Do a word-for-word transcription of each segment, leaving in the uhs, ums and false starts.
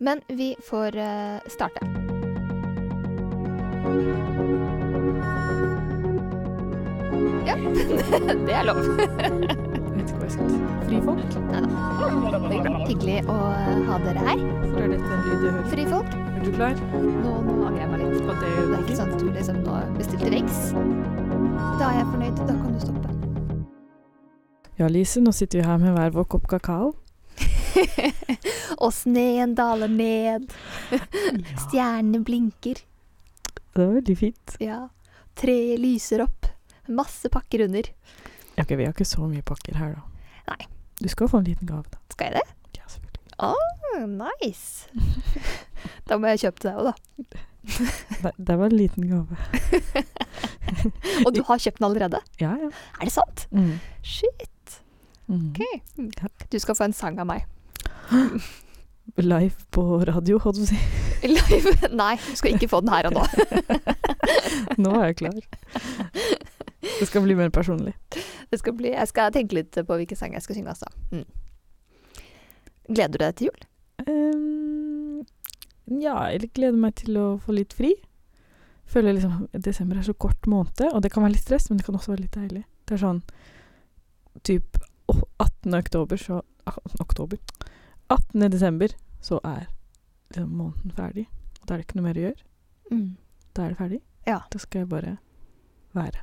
Men vi får uh, starte. Ja, det er lov. Jeg vet ikke hva jeg skal si. Frifolk? Neida. Hyggelig å ha dere her. For er dette en lyd du hører? Frifolk. Er du klar? Nå, nå angrer jeg meg litt. Og det, Det er ikke sånn at du liksom nå bestilte veggs. Da er jeg fornøyd, da kan du stoppe. Ja, Lise, nå sitter vi her med hver vår kopp kakao. Og sneen daler ned. Ja. Stjernene blinker. Det var veldig fint. Ja. Treet lyser opp. Masse pakker under. Ja, ok, vi har ikke så mye pakker her da. Nei. Du skal få en liten gave da. Skal jeg det? Ja, selvfølgelig. Åh, nice. Da må jeg kjøpe til deg også, da. Det, det var en liten gave. Og du har kjøpt den allerede? Ja, ja. Er det sant? Mm. Shit. Mm. Ok. Du skal få en sang av meg. Live på radio, hadde du si. Live? Nei, du skal ikke få den her og nå. Nå er jeg klar. Det skal bli mer personlig. Det skal bli, jeg skal tenke litt på hvilke sang jeg skal synge altså. Mm. Gleder du deg til jul? Um, ja, jeg gleder meg til å få litt fri. Føler liksom desember er så kort måned, og det kan være litt stress, men det kan også være litt deilig. Det er sånn typ attende oktober, så oktober. attende desember, så er liksom måneden ferdig. Og da er det ikke noe mer å gjøre. Mm. Da er det ferdig. Ja. Da skal jeg bare være.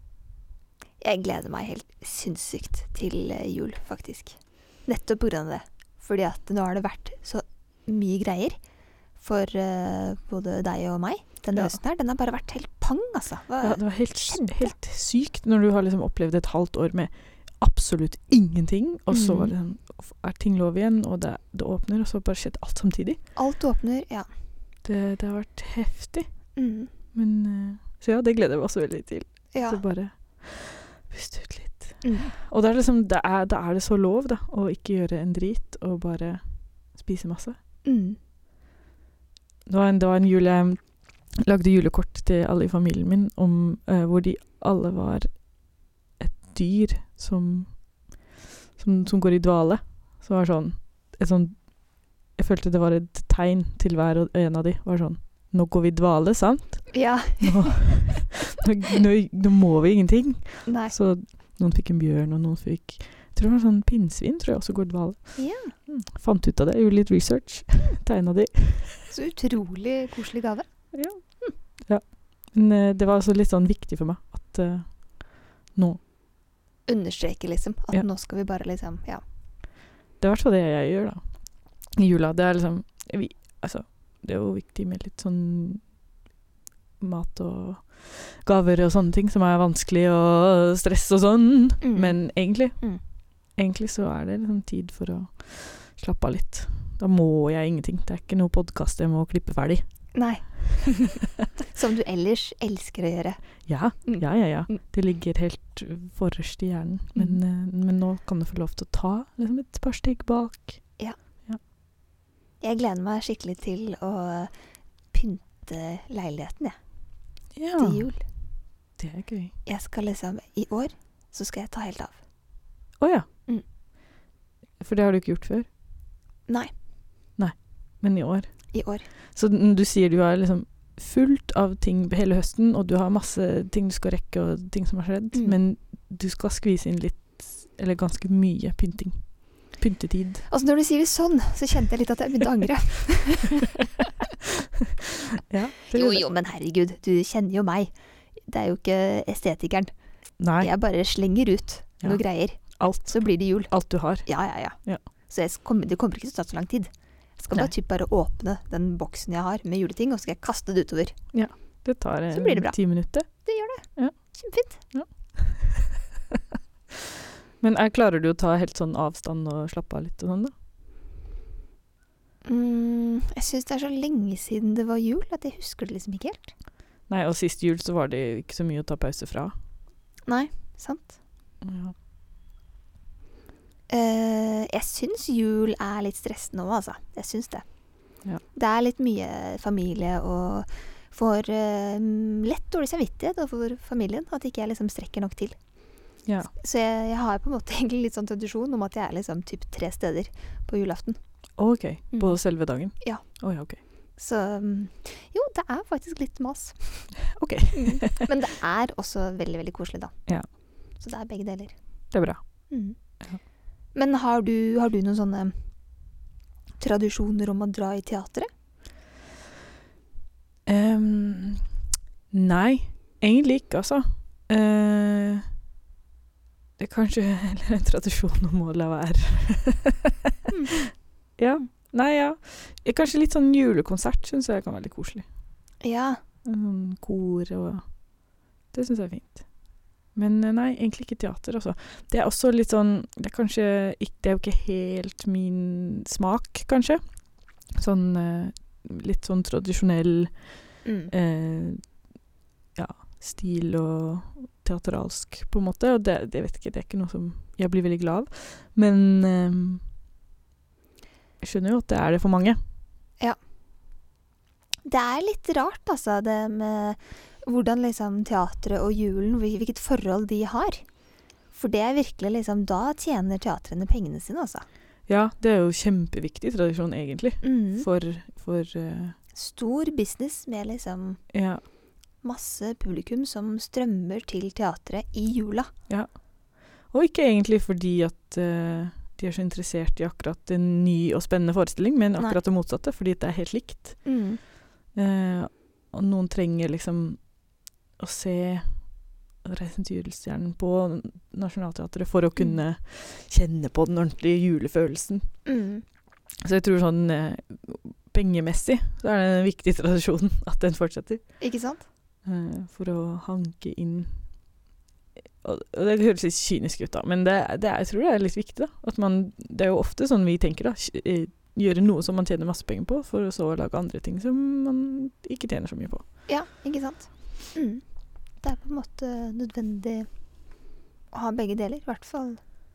Jeg gleder meg helt sinnssykt til eh, jul, faktisk. Nettopp på grunn av det. Fordi at nå har det vært så mye greier for eh, både deg og meg. Denne Ja. høsten her, den har bare vært helt pang, altså. Hva Ja, det var helt, skjedde? helt sykt når du har liksom opplevd et halvt år med absolutt ingenting, og så Mhm. liksom, er ting lov igjen, og det, det åpner, og så bare skjedde alt samtidig. Alt åpner, ja. Det, det har vært heftig. Mm. Men, eh, så ja, det gleder jeg meg også veldig til. Ja. Så bare puste ut litt. Mm. Og da er, det liksom, det er, da er det så lov da, å ikke gjøre en drit, og bare spise masse. Mm. Det var en, det var en jul jeg lagde julekort til alle i familien min, om, eh, hvor de alle var et dyr som, som, som går i dvale. Så var sånn, et sånn, jeg følte det var et tegn til hver og en av de. Var sånn, nå går vi i dvale, sant? Ja. Nå, nå, nå, nå må vi ingenting. Nei. Så noen fikk en bjørn, og noen fikk, jeg tror det var sånn pinnsvin, tror jeg også går i dvale. Ja. Mm. Fant ut av det, gjorde litt research, tegnet de. Så utrolig koselig gave. Ja. Ja. Men eh, det var også litt sånn viktig for meg at eh, nå, Understreke liksom, at Ja. nå skal vi bare liksom, ja. det er i hvert fall det jeg gjør da, i jula. Det er liksom, vi, altså, det er jo viktig med litt sånn mat og gaver og sånne ting som er vanskelig og stress og sånn, Mm. men egentlig, Mm. egentlig så er det liksom tid for å slappe av litt. Da må jeg ingenting. Det er ikke noe podcast jeg må klippe ferdig. Nei. Som du ellers elsker å gjøre. Ja, Mm. ja, ja, ja. Mm. Det ligger helt forrest i hjernen. Men, eh, men nå kan du få lov til å ta liksom et par steg bak. Jeg gleder meg skikkelig til å pynte leiligheten, jeg, Ja, til jul. det er gøy. Jeg skal liksom, i år, så skal jeg ta helt av. Åja. Mm. For det har du ikke gjort før. Nei, Men i år. i år. Så n- du sier du har liksom fullt av ting hele høsten, og du har masse ting du skal rekke, og ting som har skjedd, Mm. men du skal skvise inn litt, eller ganske mye pynting. Pyntetid. Altså når du sier det sånn, så kjente jeg litt at jeg begynte å angre. Ja. det- Jo, jo, men herregud, du kjenner jo meg. Det er jo ikke estetikeren. Nei, Jeg bare slenger ut Ja. noe greier, alt, så blir det jul. alt du har. Ja, ja, ja. Ja. Så jeg kommer, det kommer ikke til å ta så lang tid. Jeg skal bare, Nei. typ bare åpne den boksen jeg har med juleting, og så skal jeg kaste det utover. Det tar Så blir det bra. eh, ti minutter. Kjempefint. Men er, klarer du å ta helt sånn avstand og slappe av litt og sånn da? Mm, jeg synes det er så lenge siden det var jul, at jeg husker det liksom ikke helt. Nei, og sist jul så var det ikke så mye å ta pause fra. Nei, sant? Ja. Eh, jeg synes jul er litt stressende nå, altså. Jeg synes det. Ja. Det er litt mye familie, og får eh, lett dårlig samvittighet overfor familien, at ikke jeg liksom strekker nok til. Ja. Så jeg, jeg har på en måte egentlig litt sånn tradisjon om at jeg er liksom typ tre steder på julaften. Ok, Mm. på selve dagen. Ja. Å ja, ok. Så mm, jo, det er faktisk litt mas. Ok. Mm. Men det er også veldig, veldig koselig, da. Ja. Så det er begge deler. Det er bra. Mm. Ja. Men har du, har du noen sånne tradisjoner om å dra i teatret? Ehm, nei, egentlig ikke, altså. Eh, det er kanskje heller en tradisjon om å la være. Mm. Ja, nei, ja. Eh, Kanskje litt sånn julekonsert synes jeg kan være litt koselig. Ja. Sånn kor og det synes jeg er fint. Men eh, nei, egentlig ikke teater, altså. Det er også litt sånn, det er kanskje ikke, det er jo ikke helt min smak, kanskje. Sånn, eh, litt sånn tradisjonell Mm. eh, ja, stil og teatralsk, på en måte. Og det, det vet ikke, det er ikke noe som jeg blir veldig glad av. Men eh, jeg skjønner jo at det er det for mange. Det er litt rart, altså, det med hvordan liksom teatret og julen, hvil- hvilket forhold de har. For det er virkelig liksom, da tjener teatrene pengene sine, altså. Ja, det er jo kjempeviktig tradisjon, egentlig. Mm. For, for eh, Stor business med liksom ja, masse publikum som strømmer til teatret i jula. og ikke egentlig fordi at eh, de er så interessert i akkurat en ny og spennende forestilling, men Nei. akkurat det motsatte, fordi det er helt likt. Mm. Eh, og noen trenger liksom å se Reisen til julestjernen på Nationaltheatret for å kunne kjenne på den ordentlige julefølelsen. Mm. Så jeg tror sånn eh, pengemessig så er det en viktig tradisjon at den fortsetter. Ikke sant? Eh, for å hanke inn og, og det høres litt kynisk ut da, men det, det er, jeg tror det er litt viktig da. At man, det er jo ofte sånn vi tenker da, kj- eh, gjøre noe som man tjener masse penger på, for å så lage andre ting som man ikke tjener så mye på. Ja, ikke sant? Mm. Det er på en måte nødvendig å ha begge deler, i hvert fall.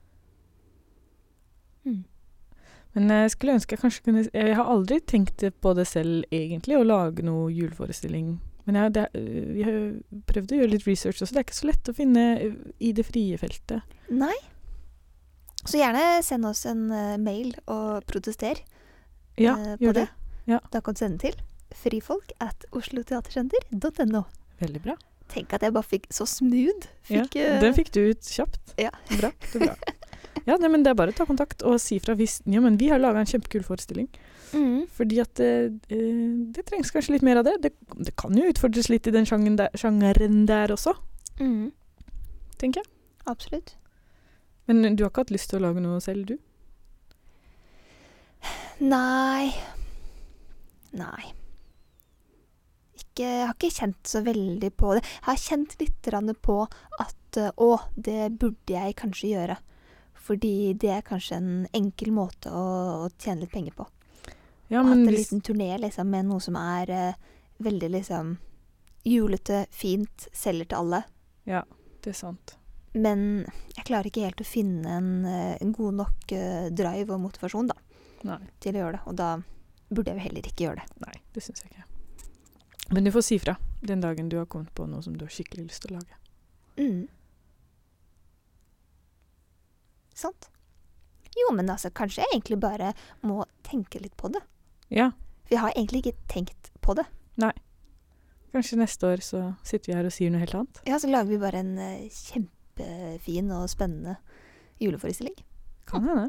Mm. Men jeg skulle ønske jeg kanskje kunne Jeg har aldri tenkt på det selv egentlig, å lage noe juleforestilling. Men jeg, det, vi har jo prøvd å gjøre litt research også. Det er ikke så lett å finne i det frie feltet. Nei. Så gjerne send oss en eh, mail og protester Ja, eh, på gjør det. Ja. Da kan du sende til frifolk at osloteatersenter punktum no. Veldig bra. Tenk at jeg bare fikk så smooth. Fikk, ja, eh, den fikk du ut kjapt. Ja. Bra, det er bra. Ja, nei, men det er bare å ta kontakt og si fra hvis ja, men vi har laget en kjempekul forestilling. Mm. Fordi at eh, eh, det trengs kanskje litt mer av det. Det, det kan jo utfordres litt i den sjangeren der, sjangeren der også, Mm. tenker jeg. Absolutt. Men du har ikke hatt lyst til å lage noe selv, du? Nei. Nei. Ikke, jeg har ikke kjent så veldig på det. Jeg har kjent litt grann på at eh, å, det burde jeg kanskje gjøre. Fordi det er kanskje en enkel måte å, å tjene litt penger på. Ja, Og men hatt en hvis, liten turné liksom, med noe som er eh, veldig liksom julete, fint, selger til alle. ja, det er sant. Men jeg klarer ikke helt å finne en, eh, en god nok eh, drive og motivasjon da, Nei, til å gjøre det. Og da burde jeg jo heller ikke gjøre det. nei, det synes jeg ikke. Men du får si fra den dagen du har kommet på noe som du har skikkelig lyst til å lage. Mm. Sant? Jo, men altså, kanskje jeg egentlig bare må tenke litt på det. Ja, For jeg har egentlig ikke tenkt på det. kanskje neste år så sitter vi her og sier noe helt annet. Ja, så lager vi bare en eh, kjempefin og spennende juleforestilling. Kan hende.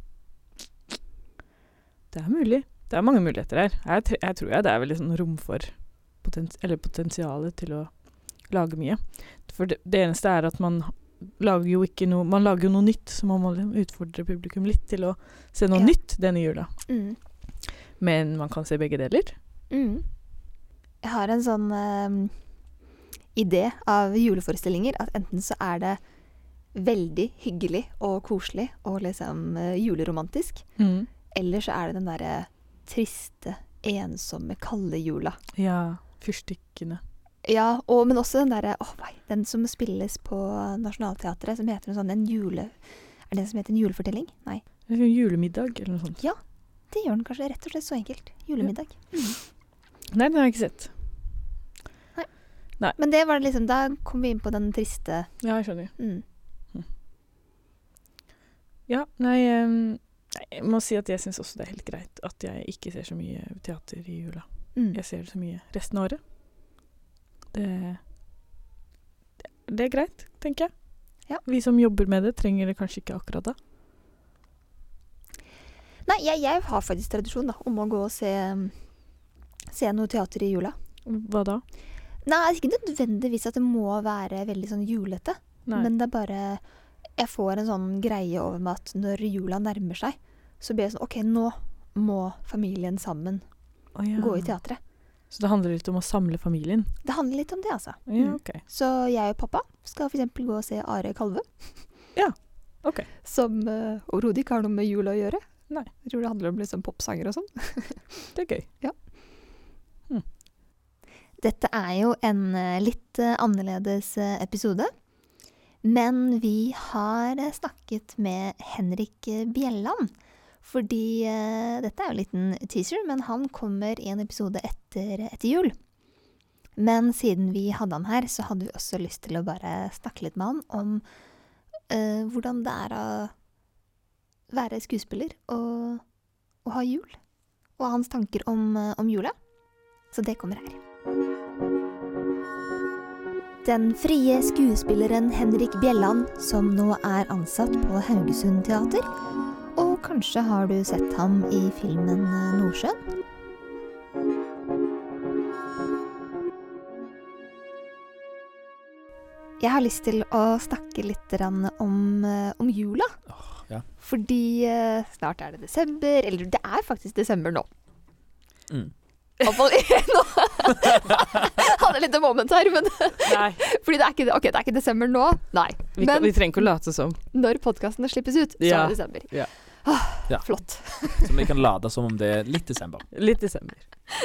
Det er mulig. Det er mange muligheter her. Jeg, tr- jeg tror jeg det er veldig sånn rom for potens eller potensialet til å lage mye. For det, det eneste er at man lager jo ikke noe, man lager jo noe nytt, så man må liksom utfordre publikum litt til å se noe Ja. nytt denne jula. Mm. Men man kan se begge deler. Mm. Jeg har en sånn eh, idé av juleforestillinger, at enten så er det veldig hyggelig og koselig og liksom eh, juleromantisk, Mm. eller så er det den derre triste, ensomme, kalde jula. Ja, fyrstikkene. Ja, og, men også den derre, åh nei, den som spilles på Nationaltheatret, som heter noe sånn, en jule... Er det den som heter en julefortelling? Nei. Det er en julemiddag eller noe sånt. Det gjør den kanskje rett og slett så enkelt. Julemiddag. Nei, den har jeg ikke sett. Men det var det liksom, da kom vi inn på den triste... Ja, jeg skjønner. Mm. Ja, nei, ehm, nei, Jeg må si at jeg synes også det er helt greit at jeg ikke ser så mye teater i jula. Mm. Jeg ser så mye resten av året. Det, det, det er greit, tenker jeg. Ja. Vi som jobber med det trenger det kanskje ikke akkurat da. Nei, jeg, jeg har faktisk tradisjon da, om å gå og se, se noe teater i jula. Hva da? Nei, det er ikke nødvendigvis at det må være veldig sånn julete. Nei. Men det er bare, jeg får en sånn greie over meg at når jula nærmer seg, så blir jeg sånn, ok, nå må familien sammen Å, ja. gå i teatret. Så det handler litt om å samle familien? Det handler litt om det, altså. Ja, Mm. ok. Så jeg og pappa skal for eksempel gå og se Are Kalve. Ja, ok. Som uh, overhodet ikke har noe med jul å gjøre. Nei. Jeg tror det handler om liksom popsanger og sånn. Det er gøy. Dette er jo en eh, litt eh, annerledes eh, episode. Men vi har eh, snakket med Henrik eh, Bjelland. Fordi eh, dette er jo en liten teaser, men han kommer i en episode etter, etter jul. Men siden vi hadde han her, så hadde vi også lyst til å bare snakke litt med han om eh, hvordan det er å være skuespiller og, og ha jul. Og hans tanker om, eh, om jula. Så det kommer her. Den frie skuespilleren Henrik Bjelland, som nå er ansatt på Haugesund Teater. Og kanskje har du sett ham i filmen Nordsjøen? Jeg har lyst til å snakke litt grann om, eh, om jula. Åh, ja. Fordi eh, snart er det desember, eller det er faktisk desember nå. Mm. I hvert fall nå. Hadde litt moment her, men Nei, fordi det er ikke, ok, det er ikke desember nå. Nei, vi, kan, men vi trenger ikke å late som. når podcastene slippes ut, så Ja. er det desember. Ja. Ah, Ja. Flott. Så vi kan lade som om det er litt desember. Litt desember.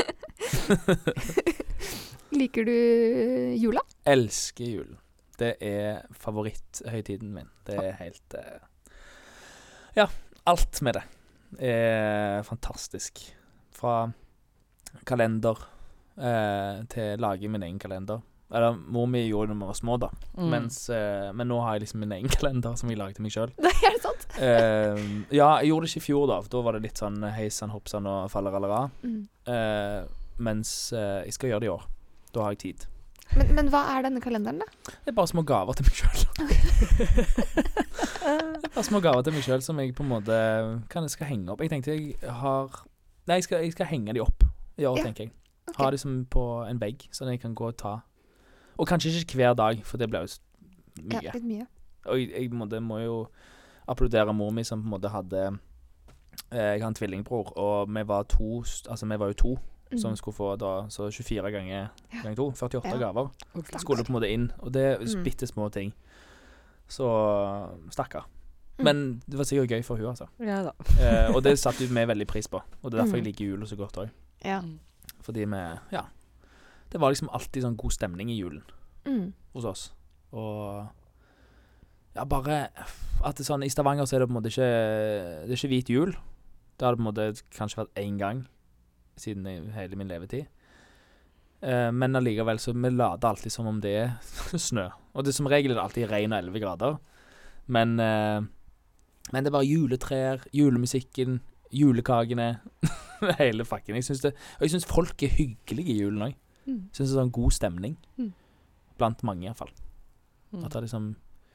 Liker du jula? Elsker julen. Det er favoritthøytiden min. Det er helt eh, Ja, alt med det er fantastisk. Fra kalender eh, til å lage min egen kalender. Eller mor mi gjorde det da vi var små, da. Mm. Mens, eh, men nå har jeg liksom min egen kalender som jeg laget til meg sjøl. Er det sant? Eh, ja, jeg gjorde det ikke i fjor, da. For da var det litt sånn heisan, hoppsan og faller eller av. Mm. Eh, mens eh, jeg skal gjøre det i år. Da har jeg tid. Men, men hva er denne kalenderen, da? Det er bare små gaver til meg sjøl. Det er bare små gaver til meg sjøl som jeg på en måte kan jeg skal henge opp. Jeg tenkte jeg har Nei, jeg skal, jeg skal henge de opp i år, Ja, tenker jeg. ok. Ha de som på en vegg, sånn at jeg kan gå og ta. Og kanskje ikke hver dag, for det blir jo s- mye. Ja, litt mye. Og jeg, jeg må, det må jo applaudere mor mi som på en måte hadde eh, Jeg har en tvillingbror, og vi var to st- Altså, vi var jo to Mm. som skulle få da så tjuefire ganger ganger to. førtiåtte Ja. gaver. Stakkars. Skulle på en måte inn, og det er Mm. bitte små ting. Så stakkar. Mm. Men det var sikkert gøy for hun, altså. Ja da. Eh, og det satte vi veldig pris på. Og det er derfor Mm. jeg liker jula så godt òg. Ja. Fordi vi Ja. Det var liksom alltid sånn god stemning i julen Mm. hos oss. Og ja, bare at det er sånn I Stavanger så er det på en måte ikke Det er ikke hvit jul. Det har det på en måte kanskje vært én gang siden i hele min levetid. Eh, men allikevel så vi lader alltid som om det er snø. Og det som regel er det alltid regn og elleve grader. Men eh, Men det var juletrær, julemusikken, julekakene. Hele fakken. Jeg syns det Og jeg syns folk er hyggelige i julen òg. Mm. Syns det er sånn god stemning. Mm. Blant mange, iallfall. Mm. At det er liksom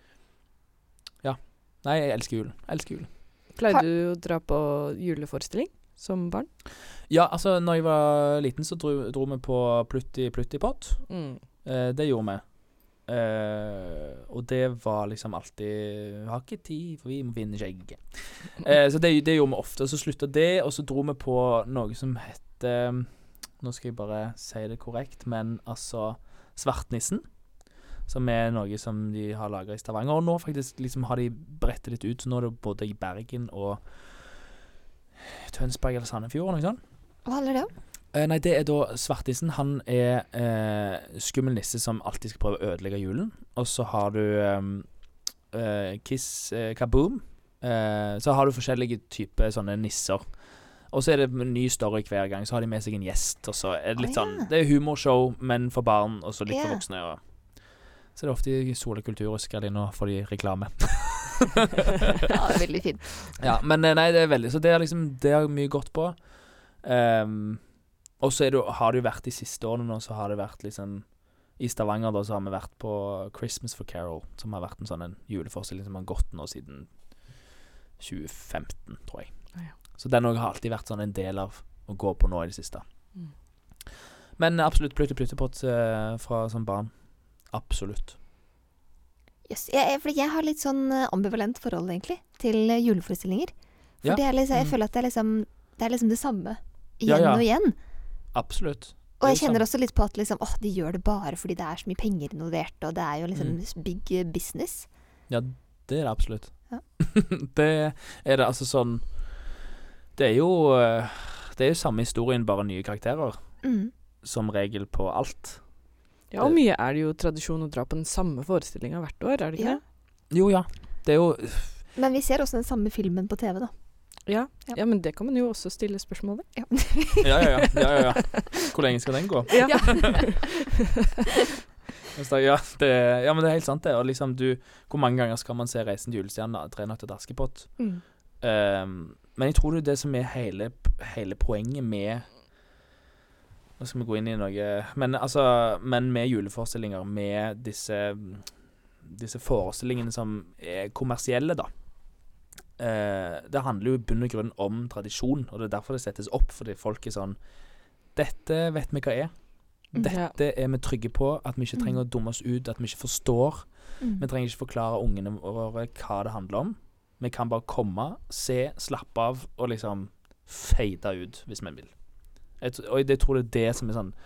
Ja. Nei, jeg elsker julen. Jeg elsker julen. Pleide du å dra på juleforestilling som barn? Ja, altså, når jeg var liten, så dro, dro vi på Plutti Plutti Pott. Mm. Eh, det gjorde vi. Eh, og det var liksom alltid Har ikke tid, for vi må vinne skjegget. Eh, så det, det gjorde vi ofte. Og så slutta det, og så dro vi på noe som heter Nå skal jeg bare si det korrekt, men altså Svartnissen. Som er noe som de har laga i Stavanger. Og nå faktisk liksom har de brettet litt ut. Så nå er det både i Bergen og Tønsberg eller Sandefjord og noe sånt. Hva handler det om? Eh, nei, det er da Svartnissen. Han er eh, skummel nisse som alltid skal prøve å ødelegge julen. Og så har du eh, eh, Kiss eh, Kaboom. Eh, så har du forskjellige typer sånne nisser. Og så er det en ny story hver gang. Så har de med seg en gjest. Og så er det litt Å, ja. sånn Det er humorshow, men for barn, og så litt Ja. for voksne. Og så er det ofte i Sole Kultur, og skal de nå få de reklame. Ja, det er veldig fint. Ja, men eh, nei, det er veldig Så det er liksom Det har jeg mye gått på. Um, og så er det, jo- har det jo vært de siste årene nå, så har det vært liksom I Stavanger da, så har vi vært på Christmas for Carol, som har vært en sånn en juleforestilling som har gått nå siden tjue femten, tror jeg. Ah, ja. Så den også har alltid vært sånn en del av å gå på nå I det siste. Mm. Men absolutt Plutte Pluttepott uh, fra som barn. Absolutt. Yes. Jeg, jeg- fordi jeg har litt sånn eh, ambivalent forhold, egentlig, til eh, juleforestillinger. For Ja. det er liksom, jeg Mm. føler at det er liksom det, er liksom det samme Ja, igjen ja. og igjen. Absolutt. Og jeg Det er kjenner sant. også litt på at liksom, åh, de gjør det bare fordi det er så mye penger involvert, og det er jo liksom Mm. big eh, business. Ja, det er det absolutt. Ja. Det er det altså sånn Det er jo eh, Det er jo samme historien, bare nye karakterer. Mm. Som regel på alt. Ja, og mye er det jo tradisjon å dra på den samme forestillinga hvert år, er det ikke Ja. det? Jo, ja. Det er jo Men vi ser også den samme filmen på T V, da. Ja. Ja. ja, men det kan man jo også stille spørsmål ved. Ja. Ja, ja, ja. ja, ja, ja. Hvor lenge skal den gå? Ja. Hvis det- Ja, det, ja, men det er helt sant, det. Og liksom du Hvor mange ganger skal man se 'Reisen til julestjernen', 'Tre nøtter til Askepott'? Mm. Um, men jeg tror det er det som er hele, hele poenget med Nå skal vi gå inn I noe Men altså Men med juleforestillinger, med disse Disse forestillingene som er kommersielle, da. Uh, det handler jo I bunn og grunn om tradisjon, og det er derfor det settes opp, fordi folk er sånn Dette vet vi hva er. Dette er vi trygge på, at vi ikke trenger å dumme oss ut, at vi ikke forstår. Mm. Vi trenger ikke forklare ungene våre hva det handler om. Vi kan bare komme, se, slappe av og liksom fade ut hvis vi vil. Jeg, tr- og jeg tror det er det som er sånn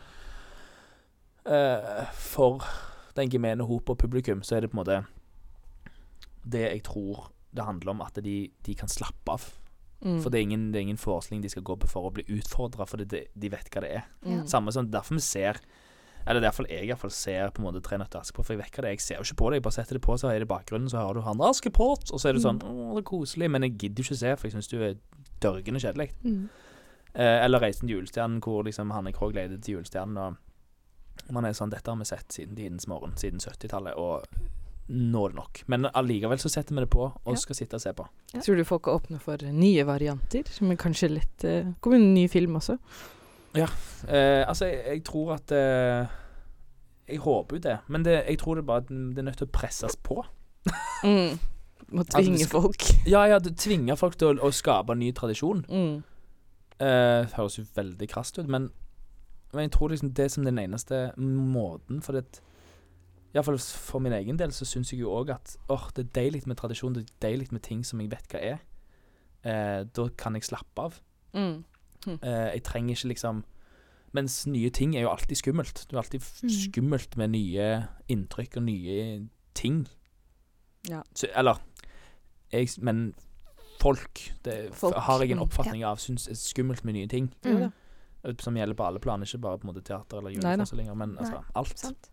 eh, For den gemene hop og publikum, så er det på en måte det jeg tror det handler om, at de, de kan slappe av. Mm. For det er, ingen, det er ingen forestilling de skal gå på for å bli utfordret, for det, de vet hva det er. Mm. Samme som derfor vi ser Eller derfor jeg i hvert fall ser på en måte Tre nøtter til Askepott, for jeg vet hva det er. Jeg ser jo ikke på det, jeg bare setter det på, så er det I bakgrunnen, så hører du han Askepott, og så er det sånn, åh, det er koselig, men jeg gidder jo ikke se, for jeg synes du er dørgende kjedelig. Mm. Eh, eller Reisen til julestjernen, hvor liksom Hanne Krogh ledet til julestjernen, og man er sånn, dette har vi sett siden tidens morgen, siden syttitallet, og nå er det nok. Men allikevel så setter vi det på, og Ja. skal sitte og se på. Ja. Tror du folk er åpne for nye varianter, som er kanskje litt uh, kommer en ny film også? Eh, altså, jeg, jeg tror at eh, Jeg håper jo det, men det, jeg tror det bare at det er nødt til å presses på. Mm. Må Altså, tvinge det skal- folk. Ja, ja, det tvinger folk til å, å skape en ny tradisjon. Mm. Eh, høres jo veldig krast ut, men, men jeg tror liksom det er som den eneste måten, for det I hvert fall for min egen del så synes jeg jo også at åh, det er deilig med tradisjon, det er deilig med ting som jeg vet hva er. Eh, da kan jeg slappe av. Mm. Eh, jeg trenger ikke liksom Mens nye ting er jo alltid skummelt. Det er alltid f- Mm. skummelt med nye inntrykk og nye ting. Ja. Så, eller jeg, Men folk, det Folk, har jeg en mm, oppfatning av synes er skummelt med nye ting. Jo da. Som gjelder på alle planer, ikke bare på en måte teater eller Nei da. juleforestillinger, men altså Nei, alt. Sant.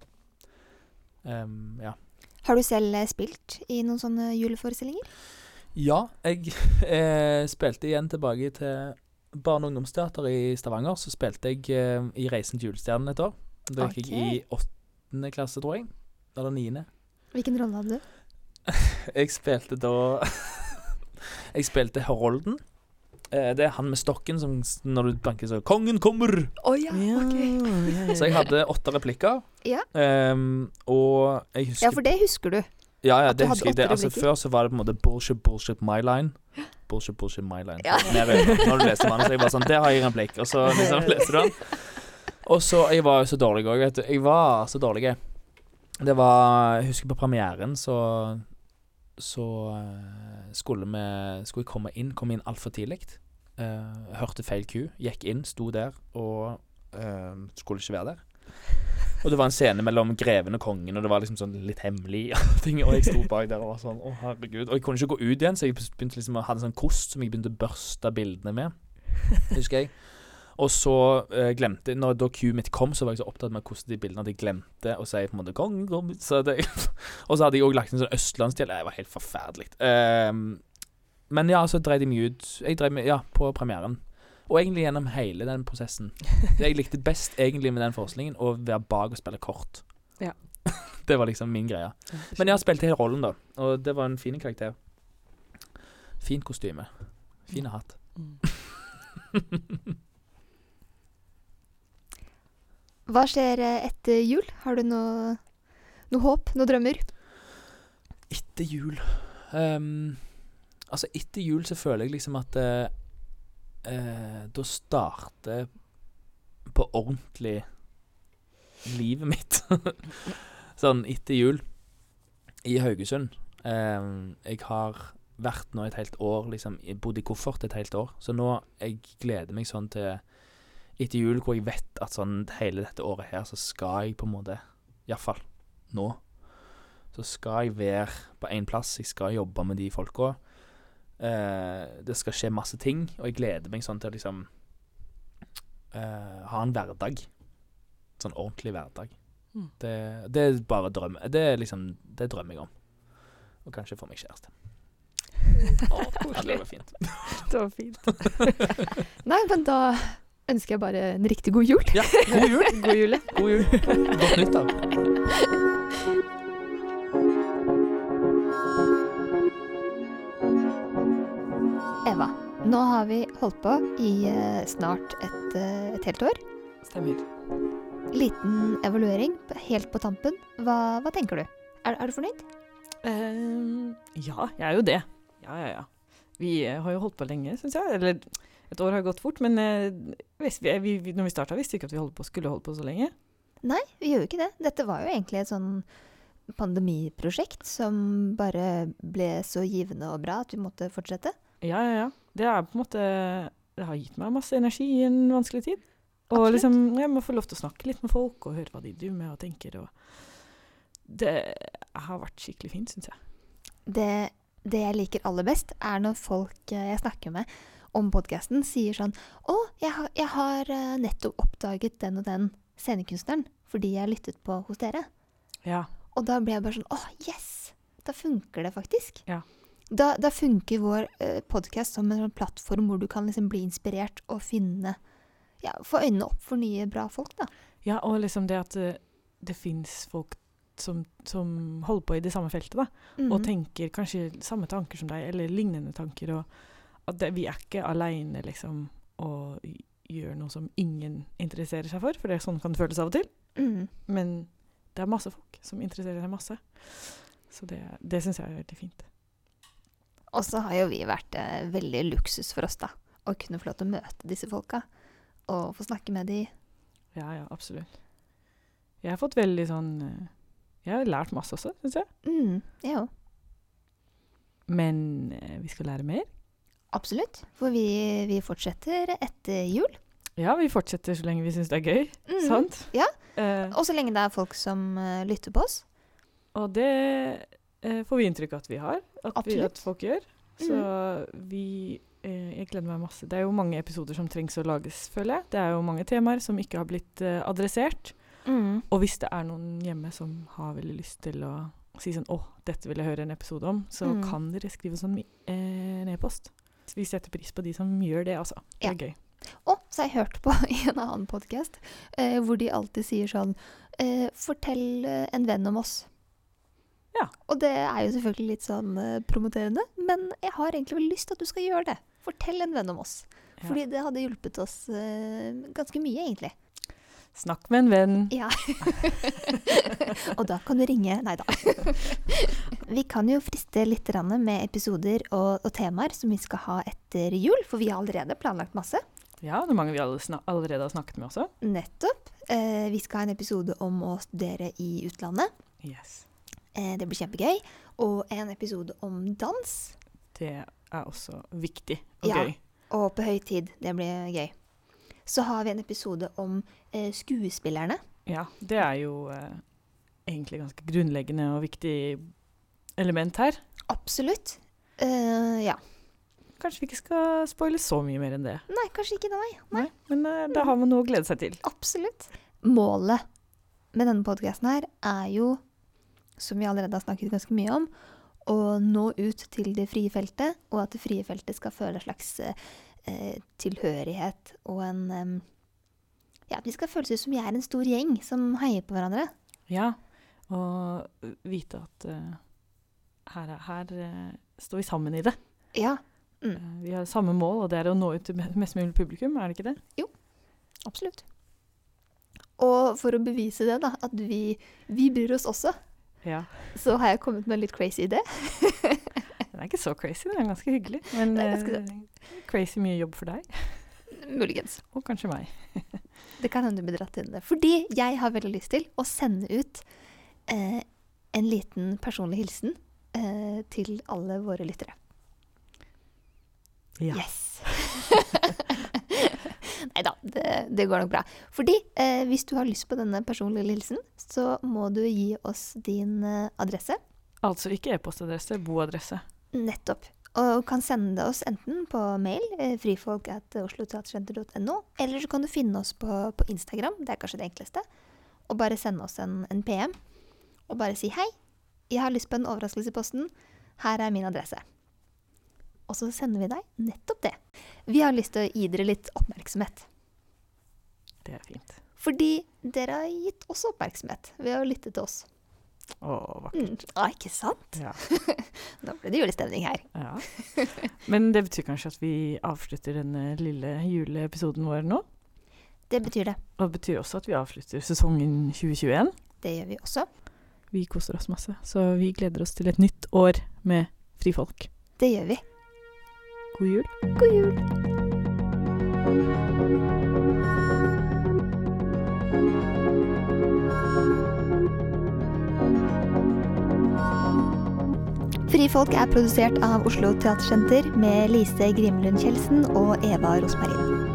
Um, ja. Har du selv eh, spilt I noen sånne juleforestillinger? ja, jeg eh, spilte igjen tilbake til barne- og ungdomsteater I Stavanger. Så spilte jeg eh, I Reisen til julestjernen et år. Da gikk Ok. jeg I åttende klasse, tror jeg. Eller niende. Hvilken rolle hadde du? Jeg spilte da Jeg spilte Herolden. Eh, det er han med stokken som s- når du banker så 'Kongen kommer!' Å ja, Ja, ok. ja, ja. Så jeg hadde åtte replikker. Ja. Ehm, og jeg husker Ja, for det husker du. Ja, ja, At du det hadde husker jeg. Det, åtte altså, replikker. før så var det på en måte bullshit, bullshit, my line. Bullshit, bullshit, my line. Ja. Nede, når du leste mannen, så jeg bare sånn, der har jeg en replikk. Og så liksom leste du den. Og så, jeg var jo så dårlig også, vet du. Jeg var så dårlig. Det var, jeg husker på premieren, så, så eh, skulle vi, skulle jeg komme inn, komme inn alt for tidlig. Eh, hørte feil ku, gikk inn, sto der, og eh, skulle ikke være der. Og det var en scene mellom greven og kongen, og det var liksom sånn litt hemmelig ting, og jeg sto bak der og var sånn, å herregud. Og jeg kunne ikke gå ut igjen, så jeg begynte liksom å ha en sånn kost som jeg begynte å børste bildene med, husker jeg. Og så eh, glemte jeg, når da Q mitt kom, så var jeg så opptatt med å koste de bildene at jeg glemte å si på en måte kongen kom. Så det, og så hadde jeg også lagt en sånn østlandsdel. Det var helt forferdelig. Um, men ja, så dreide jeg meg ut. Jeg dreide meg, ja, på premieren. Og egentlig gjennom hele den prosessen. Jeg likte best egentlig med den forestillingen å være bak og spille kort. Ja. Det var liksom min greie. Men jeg har spilt hele rollen da, og det var en fin karakter. Fint kostyme. Fine hatt. Mm. Hva skjer eh, etter jul? Har du noe, noe håp, noe drømmer? Etter jul um, Altså, etter jul så føler jeg liksom at eh, eh, da starter på ordentlig livet mitt. Sånn etter jul i Haugesund. Um, jeg har vært nå et helt år, liksom, jeg bodde i koffert et helt år. Så nå, jeg gleder meg sånn til etter jul, hvor jeg vet at sånn hele dette året her, så skal jeg på en måte, i hvert fall nå, så skal jeg være på en plass, jeg skal jobbe med de folka. Uh, det skal skje masse ting, og jeg gleder meg sånn til å liksom uh, ha en hverdag. Sånn ordentlig hverdag. Mm. Det, det er bare drøm. Det er liksom, det drømmer jeg om. Og kanskje få meg kjæreste. Å, Ja, det koselig. var fint. Det var fint. Nei, men da ønsker jeg bare en riktig god jul. Ja, god jul. God jul. God jul. Godt nyttår. Eva, nå har vi holdt på i eh, snart et, eh, et helt år. Stemmer. Liten evaluering helt på tampen. Hva, hva tenker du? Er, er du fornøyd? Ehm, ja, jeg er jo det. Ja, ja, ja. Vi eh, har jo holdt på lenge, synes jeg. Eller et år har gått fort, men eh, hvis vi, vi, vi, når vi startet visste vi ikke at vi holdt på, skulle holde på så lenge. Nei, vi gjør jo ikke det. Dette var jo egentlig et sånn pandemiprosjekt som bare ble så givende og bra at vi måtte fortsette. Ja, ja, ja. Det er på en måte, det har gitt meg masse energi i en vanskelig tid. Og Absolutt. liksom, jeg må få lov til å snakke litt med folk og høre hva de driver med og tenker. Og det har vært skikkelig fint, synes jeg. Det, det jeg liker aller best, er når folk eh, jeg snakker med om podcasten sier sånn «Å, jeg har, jeg har eh, nettopp oppdaget den og den scenekunstneren, fordi jeg lyttet på hos dere». Ja, Og da ble jeg bare sånn, åh, yes! Da funker det faktisk. Ja. Da, da funker vår eh, podcast som en sånn plattform hvor du kan liksom bli inspirert og finne, ja, få øynene opp for nye bra folk da. ja og liksom det at det, det finnes folk som, som holder på i det samme feltet, da. Mhm. Og tenker kanskje samme tanker som deg, eller lignende tanker, og at det, vi er ikke alene, liksom, og y- gjør noe som ingen interesserer seg for, for det er sånn kan det føles av og til. Mhm. Men det er masse folk som interesserer seg masse. Så det, det synes jeg er veldig fint. Og så har jo vi vært eh, veldig luksus for oss da, å kunne få lov til å møte disse folka, og få snakke med de. Ja, ja, absolutt. Jeg har fått veldig sånn, eh, jeg har lært masse også, synes jeg. Mm, ja, Men eh, vi skal lære mer. absolutt. For vi, vi fortsetter etter jul. Ja, vi fortsetter så lenge vi synes det er gøy, Mhm. sant? Ja. Eh, Og så lenge det er folk som eh, lytter på oss. Og det eh, får vi inntrykk av at vi har, at, vi, Absolutt. at folk gjør. Så vi, eh, jeg gleder meg masse. Det er jo mange episoder som trengs å lages, føler jeg. Det er jo mange temaer som ikke har blitt eh, adressert. Mm. Og hvis det er noen hjemme som har veldig lyst til å si sånn, åh, dette vil jeg høre en episode om, så Mm. kan dere skrive sånn eh, en e-post. Vi setter pris på de som gjør det, altså. Det Ja. er gøy. Og så har jeg hørt på i en annen podcast, eh, hvor de alltid sier sånn, eh, fortell eh, en venn om oss. Ja. Og det er jo selvfølgelig litt sånn eh, promoterende, men jeg har egentlig vel lyst til at du skal gjøre det. Fortell en venn om oss. Ja. Fordi det hadde hjulpet oss eh, ganske mye, egentlig. Snakk med en venn. Ja. Og da kan du ringe. Nei da. Vi kan jo friste litt grann med episoder og, og temaer som vi skal ha etter jul, for vi har allerede planlagt masse. Ja, det er mange vi alle sna- allerede har snakket med også. Nettopp. Eh, vi skal ha en episode om å studere i utlandet. Yes. Eh, det blir kjempegøy. Og en episode om dans. Det er også viktig og Ja. gøy. Og på høy tid. Det blir gøy. Så har vi en episode om eh, skuespillerne. Ja, det er jo eh, egentlig ganske grunnleggende og viktig element her. Absolutt. Eh, ja. Kanskje vi ikke skal spoile så mye mer enn det. Nei, kanskje ikke det, nei. Nei. Men eh, da har man noe å glede seg til. Absolutt. Målet med denne podcasten her er jo, som vi allerede har snakket ganske mye om, å nå ut til det frie feltet, og at det frie feltet skal føle en slags eh, tilhørighet og en em, ja, at vi skal føles ut som vi er en stor gjeng som heier på hverandre. Ja, og vite at eh, her, er- her eh, står vi sammen i det. Ja, Mm. Eh, Vi har samme mål, og det er å nå ut til me- mest mulig publikum, er det ikke det? Absolutt. Og for å bevise det, da, at vi, vi bryr oss også, Ja. så har jeg kommet med en litt crazy idé. Den er ikke så crazy, den er ganske hyggelig. Men Det er ganske eh, crazy mye jobb for deg, Muligens. og kanskje meg. Det kan hende du blir dratt inn i det. Fordi jeg har veldig lyst til å sende ut eh, en liten personlig hilsen eh, til alle våre lyttere. Ja. Yes! Neida, det, det går nok bra. Fordi eh, hvis du har lyst på denne personlige hilsen, så må du gi oss din eh, adresse. Altså ikke e-postadresse, boadresse. Nettopp. Og kan sende oss enten på mail, eh, frifolk at osloteatersenter punktum no, eller så kan du finne oss på, på Instagram, det er kanskje det enkleste, og bare sende oss en, en P M, og bare si hei, jeg har lyst på en overraskelse i posten, her er min adresse. Og så sender vi deg nettopp det. Vi har lyst til å gi dere litt oppmerksomhet, Det er fint. fordi dere har gitt oss oppmerksomhet ved å lytte til oss. Å, vakkert. Mm. Ah, ikke sant? Ja. Nå ble det julestemning her. Ja. Men det betyr kanskje at vi avslutter denne lille juleepisoden vår nå. Det betyr det. Og det betyr også at vi avslutter sesongen tjue tjueen. Det gjør vi også. Vi koser oss masse, så vi gleder oss til et nytt år med frifolk. Det gjør vi. God jul. God jul! Frifolk er produsert av Oslo Teatersenter med Lise Grimlund Kjeldsen og Eva Rosmarin.